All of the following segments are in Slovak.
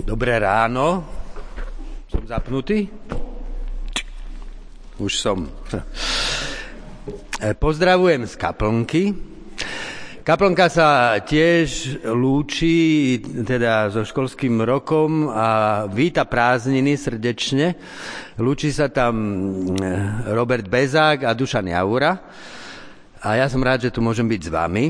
Dobré ráno. Som zapnutý? Už som. Pozdravujem z kaplnky. Kaplnka sa tiež lúči teda so školským rokom a víta prázdniny srdečne. Lúči sa tam Robert Bezák a Dušan Jaura. A ja som rád, že tu môžem byť s vami.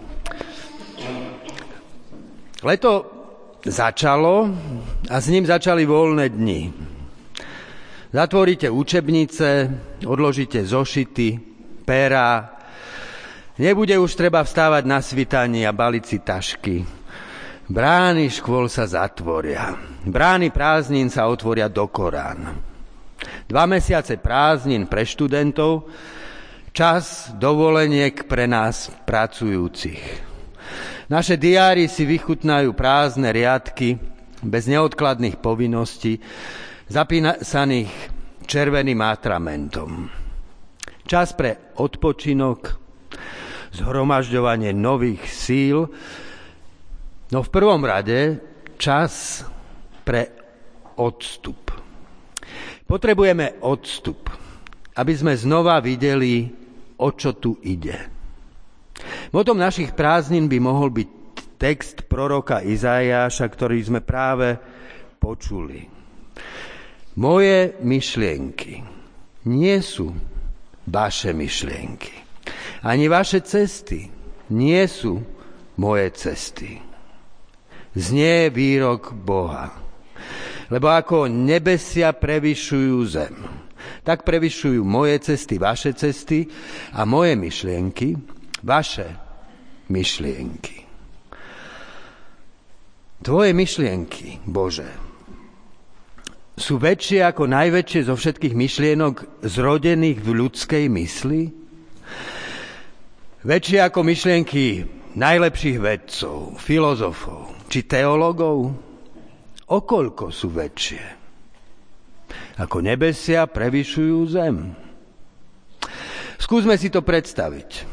Leto začalo a s ním začali voľné dni. Zatvoríte učebnice, odložíte zošity, pera. Nebude už treba vstávať na svitaní a baliť si tašky. Brány škôl sa zatvoria. Brány prázdnin sa otvoria do Korán. 2 mesiace prázdnin pre študentov, čas dovoleniek pre nás pracujúcich. Naše diári si vychutnajú prázdne riadky bez neodkladných povinností, zapísaných červeným atramentom. Čas pre odpočinok, zhromažďovanie nových síl, no v prvom rade čas pre odstup. Potrebujeme odstup, aby sme znova videli, o čo tu ide. Motom našich prázdnin by mohol byť text proroka Izaiáša, ktorý sme práve počuli. Moje myšlienky nie sú vaše myšlienky. Ani vaše cesty nie sú moje cesty. Znie výrok Boha. Lebo ako nebesia prevyšujú zem, tak prevyšujú moje cesty, vaše cesty a moje myšlienky, vaše myšlienky. Tvoje myšlienky, Bože, sú väčšie ako najväčšie zo všetkých myšlienok zrodených v ľudskej mysli? Väčšie ako myšlienky najlepších vedcov, filozofov či teológov? Okoľko sú väčšie? Ako nebesia prevyšujú zem. Skúsme si to predstaviť.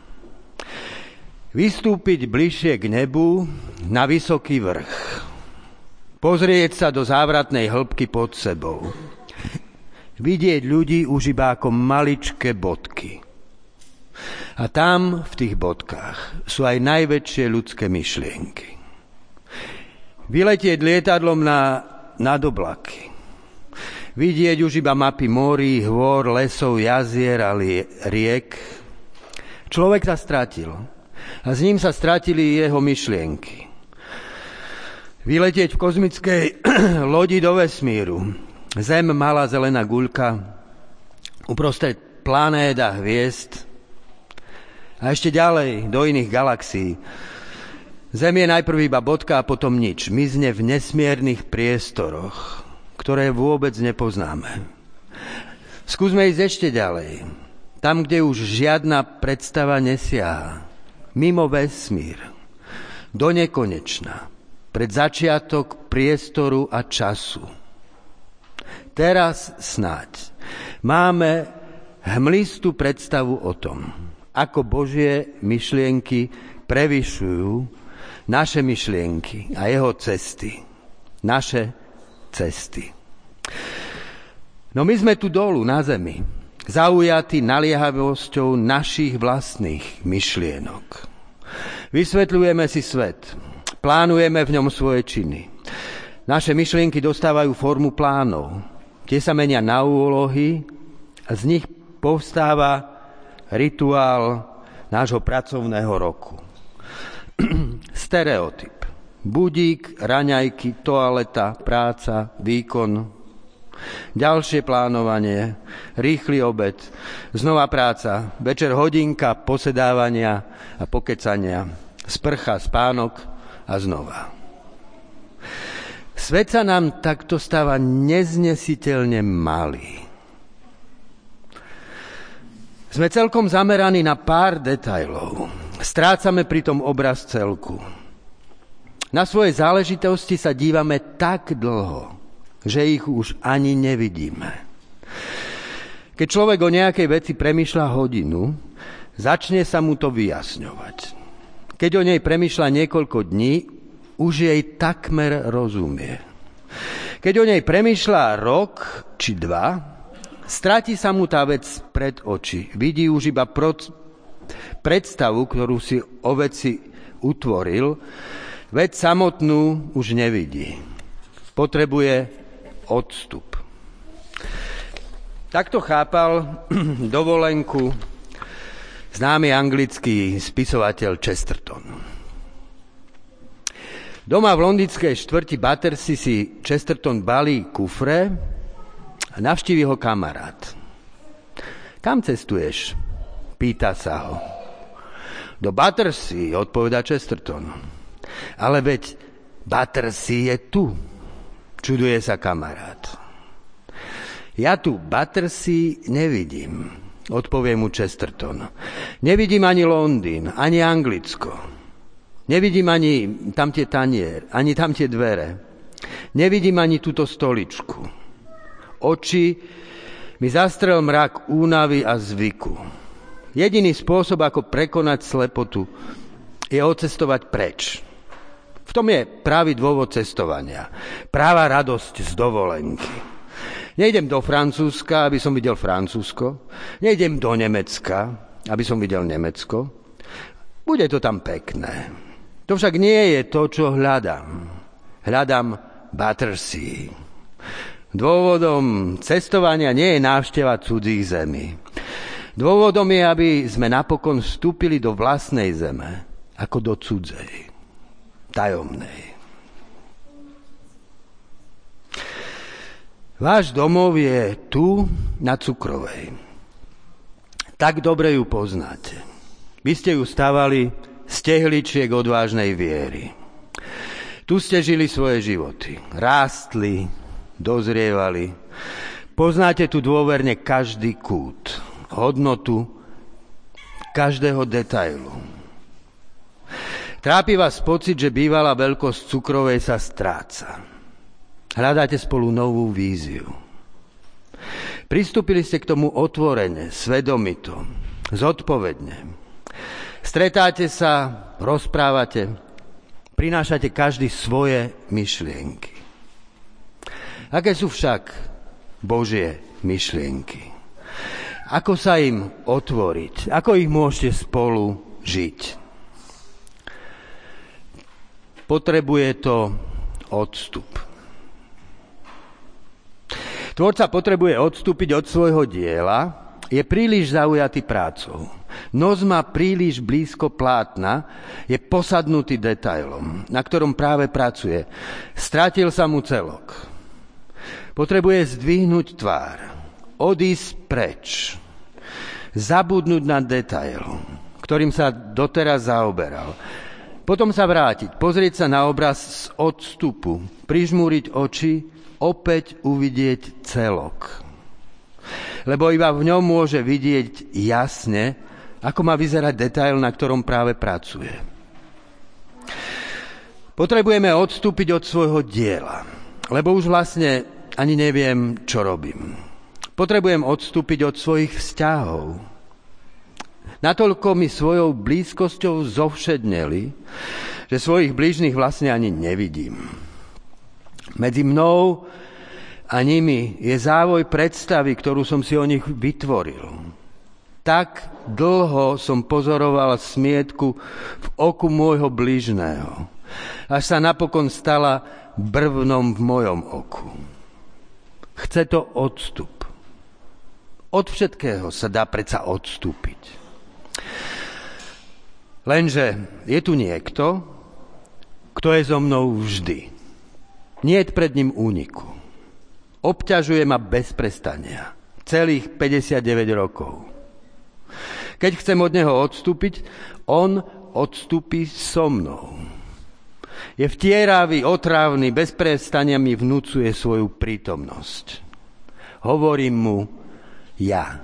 Vystúpiť bližšie k nebu na vysoký vrch. Pozrieť sa do závratnej hĺbky pod sebou. Vidieť ľudí už iba ako maličké bodky. A tam, v tých bodkách, sú aj najväčšie ľudské myšlienky. Vyletieť lietadlom nad oblaky. Vidieť už iba mapy morí, hôr, lesov, jazier a riek. Človek sa stratil. A s ním sa stratili jeho myšlienky. Vyletieť v kozmickej lodi do vesmíru. Zem, malá zelená guľka, uprostred planét a hviezd. A ešte ďalej, do iných galaxií. Zem je najprv iba bodka a potom nič. Mizne v nesmiernych priestoroch, ktoré vôbec nepoznáme. Skúsme ísť ešte ďalej. Tam, kde už žiadna predstava nesiaha. Mimo vesmír, do nekonečna, pred začiatok priestoru a času. Teraz snáď máme hmlistú predstavu o tom, ako Božie myšlienky prevyšujú naše myšlienky a jeho cesty. Naše cesty. No my sme tu dolu na zemi, zaujatí naliehavosťou našich vlastných myšlienok. Vysvetľujeme si svet, plánujeme v ňom svoje činy. Naše myšlienky dostávajú formu plánov. Tie sa menia na úlohy a z nich povstáva rituál nášho pracovného roku. Stereotyp. Budík, raňajky, toaleta, práca, výkon. Ďalšie plánovanie, rýchly obed, znova práca, večer hodinka posedávania a pokecania, sprcha, spánok a znova. Svet sa nám takto stáva neznesiteľne malý. Sme celkom zameraní na pár detailov. Strácame pritom obraz celku. Na svoje záležitosti sa dívame tak dlho, že ich už ani nevidíme. Keď človek o nejakej veci premýšľa hodinu, začne sa mu to vyjasňovať. Keď o nej premýšľa niekoľko dní, už jej takmer rozumie. Keď o nej premýšľa rok či dva, stratí sa mu tá vec pred oči. Vidí už iba predstavu, ktorú si o veci utvoril, vec samotnú už nevidí. Potrebuje odstup. Takto chápal dovolenku známy anglický spisovateľ Chesterton. Doma v londýnskej štvrti Battersea si Chesterton balí kufre a navštíví ho kamarát. Kam cestuješ? Pýta sa ho. Do Battersea, odpovedá Chesterton. Ale veď Battersea je tu, čuduje sa kamarát. Ja tu Battersea nevidím, odpovie mu Chesterton. Nevidím ani Londýn, ani Anglicko. Nevidím ani tamtie tanier, ani tamtie dvere. Nevidím ani túto stoličku. Oči mi zastrel mrak únavy a zvyku. Jediný spôsob, ako prekonať slepotu, je odcestovať preč. V tom je pravý dôvod cestovania. Práva radosť z dovolenky. Nejdem do Francúzska, aby som videl Francúzsko. Nejdem do Nemecka, aby som videl Nemecko. Bude to tam pekné. To však nie je to, čo hľadám. Hľadám Battersea. Dôvodom cestovania nie je návšteva cudzích zemí. Dôvodom je, aby sme napokon vstúpili do vlastnej zeme, ako do cudzej, tajomnej. Váš domov je tu, na Cukrovej. Tak dobre ju poznáte. Vy ste ju stavali z tehličiek odvážnej viery. Tu ste žili svoje životy. Rástli, dozrievali. Poznáte tu dôverne každý kút, hodnotu každého detailu. Trápi vás pocit, že bývalá veľkosť Cukrovej sa stráca. Hľadáte spolu novú víziu. Pristúpili ste k tomu otvorene, svedomito, zodpovedne. Stretáte sa, rozprávate, prinášate každý svoje myšlienky. Aké sú však Božie myšlienky? Ako sa im otvoriť? Ako ich môžete spolu žiť? Potrebuje to odstup. Tvorca potrebuje odstúpiť od svojho diela, je príliš zaujatý prácou. Nos má príliš blízko plátna, je posadnutý detailom, na ktorom práve pracuje. Stratil sa mu celok. Potrebuje zdvihnúť tvár, odísť preč, zabudnúť na detail, ktorým sa doteraz zaoberal. Potom sa vrátiť, pozrieť sa na obraz z odstupu, prižmúriť oči, opäť uvidieť celok. Lebo iba v ňom môže vidieť jasne, ako má vyzerať detail, na ktorom práve pracuje. Potrebujeme odstúpiť od svojho diela, lebo už vlastne ani neviem, čo robím. Potrebujem odstúpiť od svojich vzťahov. Natoľko mi svojou blízkosťou zovšedneli, že svojich blížnych vlastne ani nevidím. Medzi mnou a nimi je závoj predstavy, ktorú som si o nich vytvoril. Tak dlho som pozoroval smietku v oku môjho blížneho, až sa napokon stala brvnom v mojom oku. Chce to odstup. Od všetkého sa dá predsa odstúpiť. Lenže je tu niekto, kto je so mnou vždy. Niet pred ním úniku. Obťažuje ma bez prestania. Celých 59 rokov. Keď chcem od neho odstúpiť, on odstúpi so mnou. Je vtieravý, otrávny, bez prestania mi vnúcuje svoju prítomnosť. Hovorím mu ja.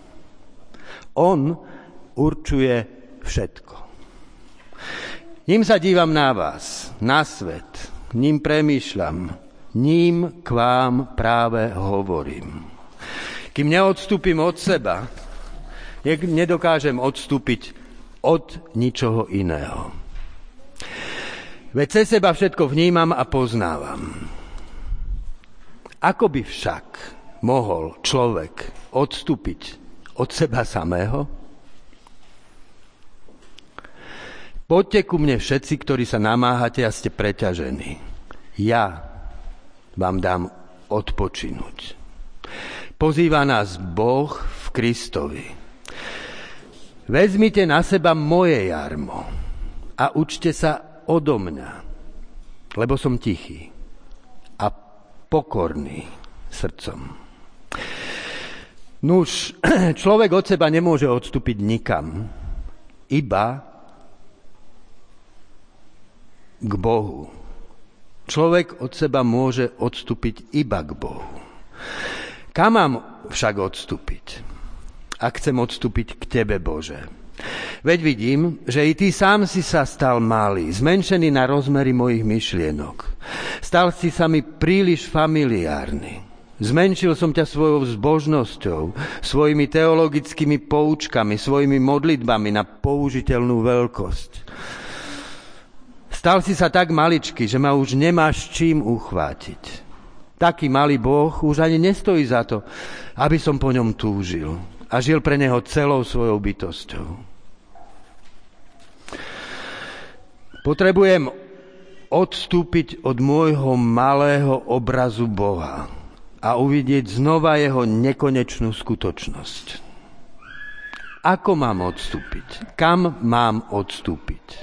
On určuje všetko. Ním sa dívam na vás, na svet, ním premýšľam, ním k vám práve hovorím. Kým neodstúpim od seba, nedokážem odstúpiť od ničoho iného. Veď cez seba všetko vnímam a poznávam. Ako by však mohol človek odstúpiť od seba samého? Poďte ku mne všetci, ktorí sa namáhate a ste preťažení. Ja vám dám odpočinúť. Pozýva nás Boh v Kristovi. Vezmite na seba moje jarmo a učte sa odo mňa, lebo som tichý a pokorný srdcom. Nuž, človek od seba nemôže odstúpiť nikam, iba k Bohu. Človek od seba môže odstúpiť iba k Bohu. Kam mám však odstúpiť? Ak chcem odstúpiť k Tebe, Bože. Veď vidím, že i Ty sám si sa stal malý, zmenšený na rozmery mojich myšlienok. Stal si sa mi príliš familiárny. Zmenšil som ťa svojou zbožnosťou, svojimi teologickými poučkami, svojimi modlitbami na použiteľnú veľkosť. Stal si sa tak maličký, že ma už nemáš čím uchvátiť. Taký malý Boh už ani nestojí za to, aby som po ňom túžil a žil pre neho celou svojou bytosťou. Potrebujem odstúpiť od môjho malého obrazu Boha a uvidieť znova jeho nekonečnú skutočnosť. Ako mám odstúpiť? Kam mám odstúpiť?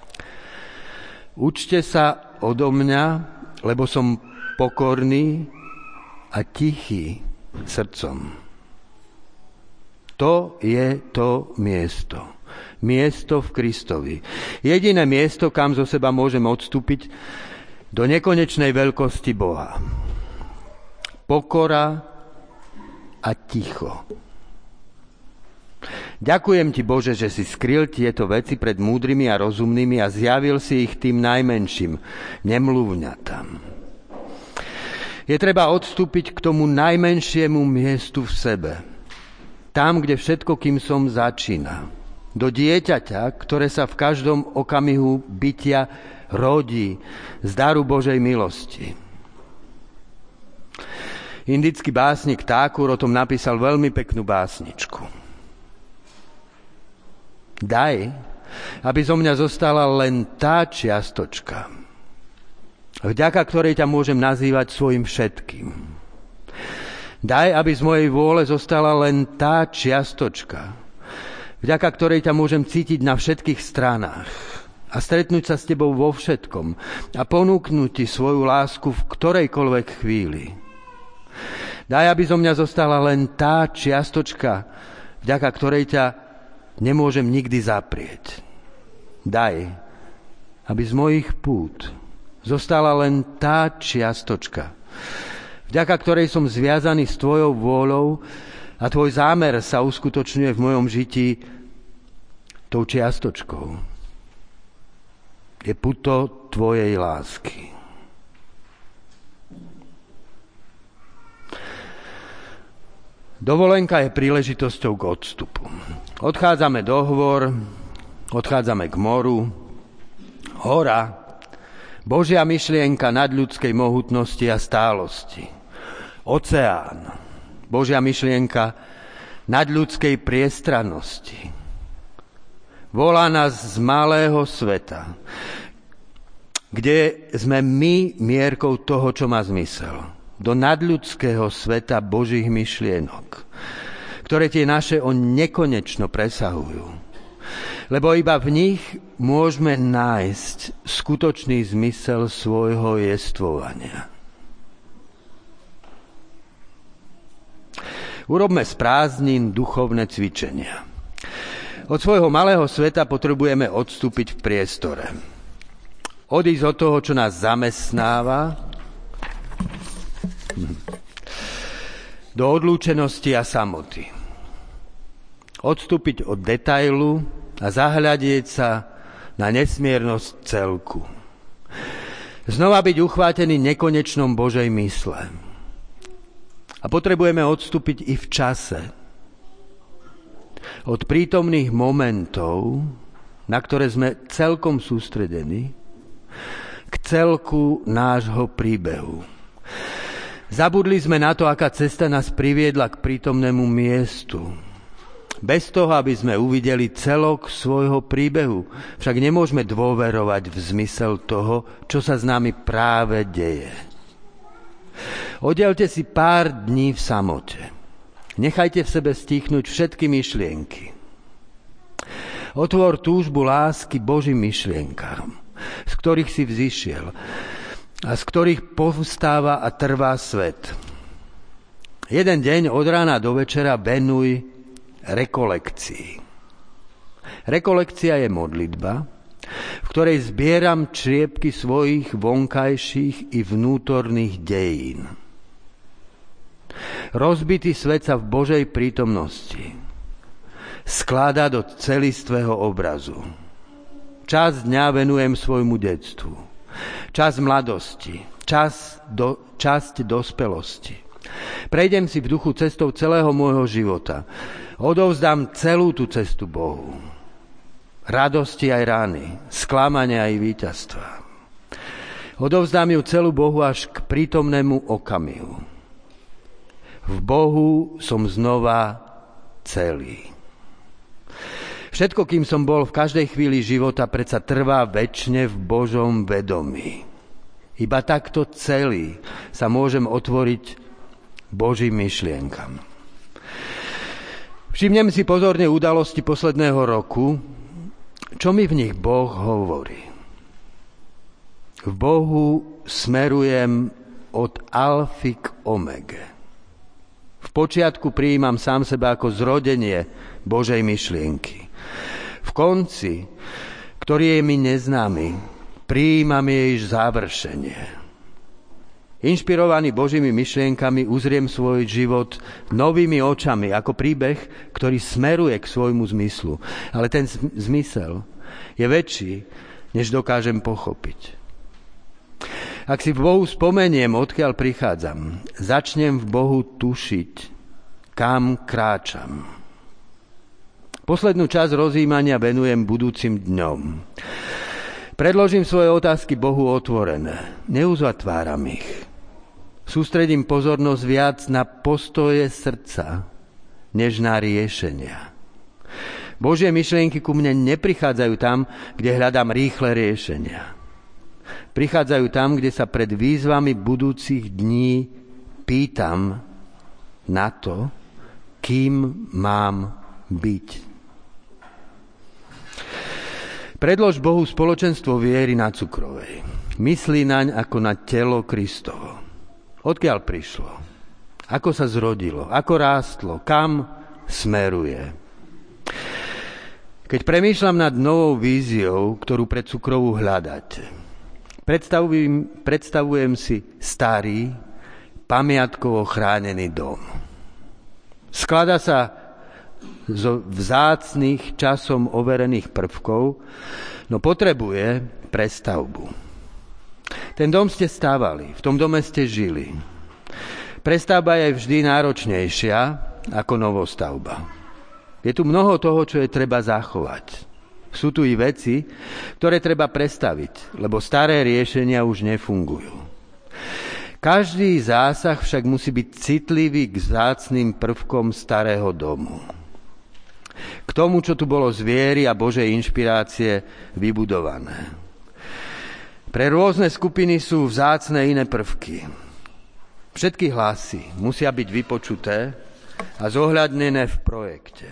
Učte sa odo mňa, lebo som pokorný a tichý srdcom. To je to miesto. Miesto v Kristovi. Jediné miesto, kam zo seba môžem odstúpiť do nekonečnej veľkosti Boha. Pokora a ticho. Ďakujem Ti, Bože, že si skryl tieto veci pred múdrymi a rozumnými a zjavil si ich tým najmenším, nemluvňatám. Je treba odstúpiť k tomu najmenšiemu miestu v sebe. Tam, kde všetko, kým som, začína. Do dieťaťa, ktoré sa v každom okamihu bytia rodí z daru Božej milosti. Indický básnik Thakur o tom napísal veľmi peknú básničku. Daj, aby zo mňa zostala len tá čiastočka, vďaka ktorej ťa môžem nazývať svojim všetkým. Daj, aby z mojej vôle zostala len tá čiastočka, vďaka ktorej ťa môžem cítiť na všetkých stranách a stretnúť sa s tebou vo všetkom a ponúknuť ti svoju lásku v ktorejkoľvek chvíli. Daj, aby zo mňa zostala len tá čiastočka, vďaka ktorej ťa nemôžem nikdy zaprieť. Daj, aby z mojich pút zostala len tá čiastočka, vďaka ktorej som zviazaný s tvojou vôľou a tvoj zámer sa uskutočňuje v mojom žití tou čiastočkou. Je puto tvojej lásky. Dovolenka je príležitosťou k odstupu. Odchádzame do hôr, odchádzame k moru. Hora, Božia myšlienka nadľudskej mohutnosti a stálosti. Oceán, Božia myšlienka nadľudskej priestrannosti. Volá nás z malého sveta, kde sme my mierkou toho, čo má zmysel. Do nadľudského sveta Božích myšlienok, ktoré tie naše nekonečno presahujú. Lebo iba v nich môžeme nájsť skutočný zmysel svojho jestvovania. Urobme z prázdnin duchovné cvičenia. Od svojho malého sveta potrebujeme odstúpiť v priestore. Odísť od toho, čo nás zamestnáva, do odlúčenosti a samoty. Odstúpiť od detailu a zahľadieť sa na nesmiernosť celku. Znova byť uchvátený nekonečnom Božej mysle. A potrebujeme odstúpiť i v čase. Od prítomných momentov, na ktoré sme celkom sústredení, k celku nášho príbehu. Zabudli sme na to, aká cesta nás priviedla k prítomnému miestu. Bez toho, aby sme uvideli celok svojho príbehu, však nemôžeme dôverovať v zmysel toho, čo sa s nami práve deje. Oddelte si pár dní v samote. Nechajte v sebe stichnúť všetky myšlienky. Otvor túžbu lásky Božím myšlienkám, z ktorých si vzišiel a z ktorých povstáva a trvá svet. Jeden deň od rána do večera venuj rekolekcii. Rekolekcia je modlitba, v ktorej zbieram čriepky svojich vonkajších i vnútorných dejín. Rozbitý svet sa v Božej prítomnosti skladá do celistvého obrazu. Časť dňa venujem svojmu detstvu, časť mladosti, časť dospelosti. Prejdem si v duchu cestou celého môjho života. Odovzdám celú tú cestu Bohu. Radosti aj rány, sklamania aj víťazstva. Odovzdám ju celú Bohu až k prítomnému okamihu. V Bohu som znova celý. Všetko, kým som bol v každej chvíli života, predsa trvá večne v Božom vedomí. Iba takto celý sa môžem otvoriť Božím myšlienkam. Všimnem si pozorne udalosti posledného roku, čo mi v nich Boh hovorí. V Bohu smerujem od alfy k omege. V počiatku prijímam sám seba ako zrodenie Božej myšlienky. V konci, ktorý je mi neznámy, prijímam jej završenie. Inšpirovaný Božími myšlienkami uzriem svoj život novými očami, ako príbeh, ktorý smeruje k svojmu zmyslu. Ale ten zmysel je väčší, než dokážem pochopiť. Ak si v Bohu spomeniem, odkiaľ prichádzam, začnem v Bohu tušiť, kam kráčam. Poslednú časť rozjímania venujem budúcim dňom. Predložím svoje otázky Bohu otvorené. Neuzatváram ich. Sústredím pozornosť viac na postoje srdca, než na riešenia. Božie myšlienky ku mne neprichádzajú tam, kde hľadám rýchle riešenia. Prichádzajú tam, kde sa pred výzvami budúcich dní pýtam na to, kým mám byť. Predlož Bohu spoločenstvo viery na Cukrovej. Myslí naň ako na telo Kristovo. Odkiaľ prišlo? Ako sa zrodilo? Ako rástlo? Kam smeruje? Keď premýšľam nad novou víziou, ktorú pre Cukrovú hľadáte, predstavujem si starý, pamiatkovo chránený dom. Skladá sa zo vzácnych, časom overených prvkov, no potrebuje prestavbu. Ten dom ste stávali, v tom dome ste žili. Prestavba je vždy náročnejšia ako novostavba. Je tu mnoho toho, čo je treba zachovať. Sú tu i veci, ktoré treba prestaviť, lebo staré riešenia už nefungujú. Každý zásah však musí byť citlivý k vzácnym prvkom starého domu. K tomu, čo tu bolo z viery a Božej inšpirácie vybudované. Pre rôzne skupiny sú vzácne iné prvky. Všetky hlasy musia byť vypočuté a zohľadnené v projekte.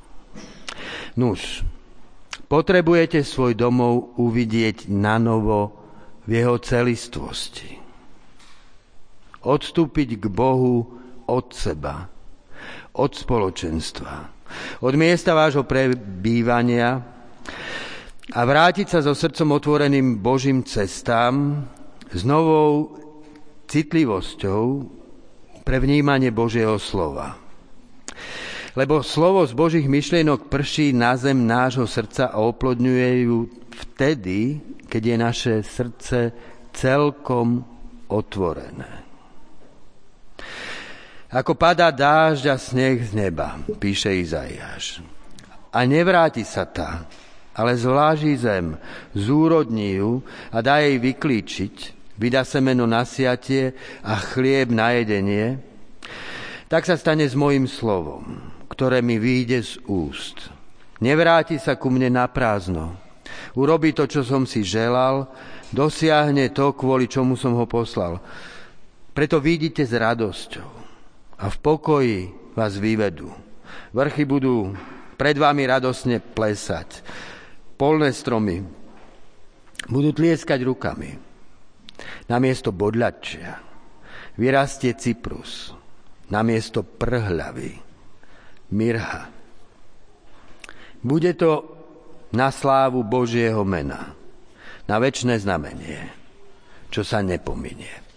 Nuž, potrebujete svoj domov uvidieť nanovo v jeho celistvosti. Odstúpiť k Bohu od seba, od spoločenstva, od miesta vášho prebývania a vrátiť sa so srdcom otvoreným Božím cestám s novou citlivosťou pre vnímanie Božieho slova. Lebo slovo z Božích myšlienok prší na zem nášho srdca a oplodňuje ju vtedy, keď je naše srdce celkom otvorené. Ako padá dážď a sneh z neba, píše Izaiáš. A nevráti sa tá, ale zvláži zem, zúrodní ju a dá jej vyklíčiť, vydá semeno na siatie a chlieb na jedenie, tak sa stane s mojím slovom, ktoré mi vyjde z úst. Nevráti sa ku mne na prázdno. Urobí to, čo som si želal, dosiahne to, kvôli čomu som ho poslal. Preto vidíte s radosťou a v pokoji vás vyvedú. Vrchy budú pred vami radosne plesať. Polné stromy budú tlieskať rukami. Namiesto bodľačia vyrastie cyprus. Namiesto prhľavy mirha. Bude to na slávu Božieho mena, na večné znamenie, čo sa nepominie.